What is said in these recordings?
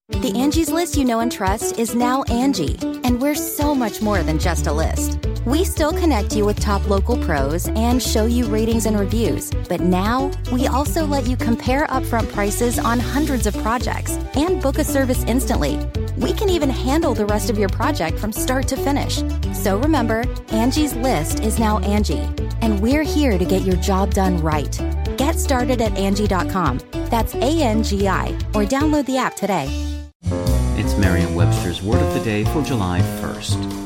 The Angie's List you know and trust is now Angie, and we're so much more than just a list. We still connect you with top local pros and show you ratings and reviews, but now we also let you compare upfront prices on hundreds of projects and book a service instantly. We can even handle the rest of your project from start to finish. So remember, Angie's List is now Angie, and we're here to get your job done right. Get started at Angie.com. That's ANGI, or download the app today. It's Merriam-Webster's Word of the Day for July 1st.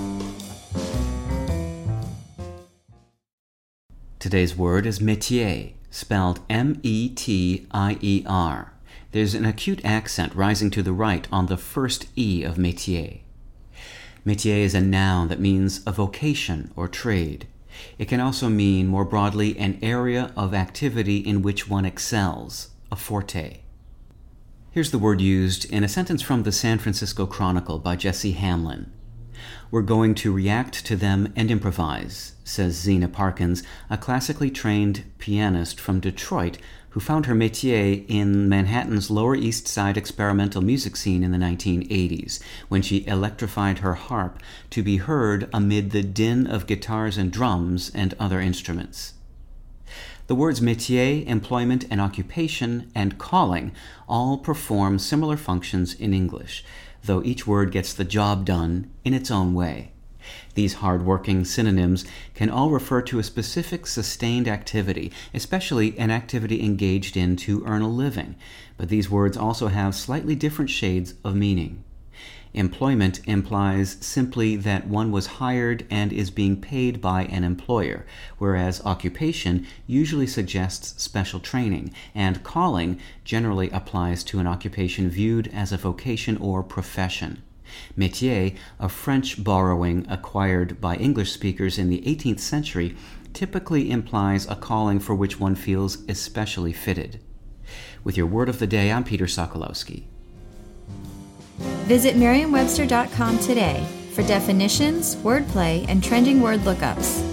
Today's word is métier, spelled M-E-T-I-E-R. There's an acute accent rising to the right on the first E of métier. Métier is a noun that means a vocation or trade. It can also mean, more broadly, an area of activity in which one excels, a forte. Here's the word used in a sentence from the San Francisco Chronicle by Jesse Hamlin. "We're going to react to them and improvise," says Zena Parkins, a classically trained pianist from Detroit who found her métier in Manhattan's Lower East Side experimental music scene in the 1980s, when she electrified her harp to be heard amid the din of guitars and drums and other instruments. The words métier, employment and occupation, and calling all perform similar functions in English, though each word gets the job done in its own way. These hard-working synonyms can all refer to a specific sustained activity, especially an activity engaged in to earn a living, but these words also have slightly different shades of meaning. Employment implies simply that one was hired and is being paid by an employer, whereas occupation usually suggests special training, and calling generally applies to an occupation viewed as a vocation or profession. Métier, a French borrowing acquired by English speakers in the 18th century, typically implies a calling for which one feels especially fitted. With your Word of the Day, I'm Peter Sokolowski. Visit Merriam-Webster.com today for definitions, wordplay, and trending word lookups.